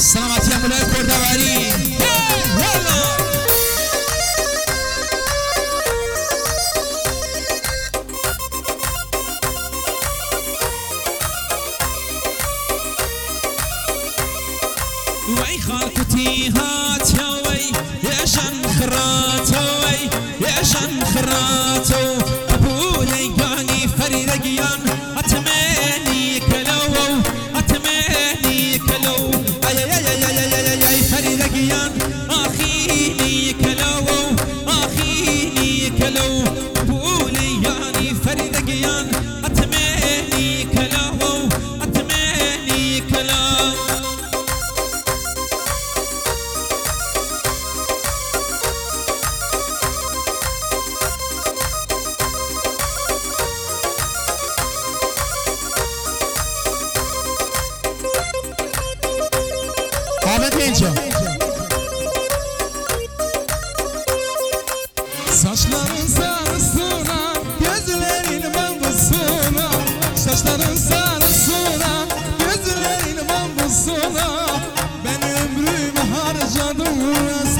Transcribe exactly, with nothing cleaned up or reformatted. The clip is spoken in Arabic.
سلامتی هم بلای کردواری وای خاکتی هاتوی یشان خراتوی یشان خراتو ابولی گانی فریدگیان اتمنی کلو اتمنی کلو ای ای ای ای ای ای فریدگیان آخینی کلو آخینی کلو ابولی گانی فریدگیان اتمنی کلو اتمنی کلو Ahmet Genco. Saçların sarısına, gözlerin bambusuna. Saçların sarısına, gözlerin bambusuna. Ben ömrümü harcadım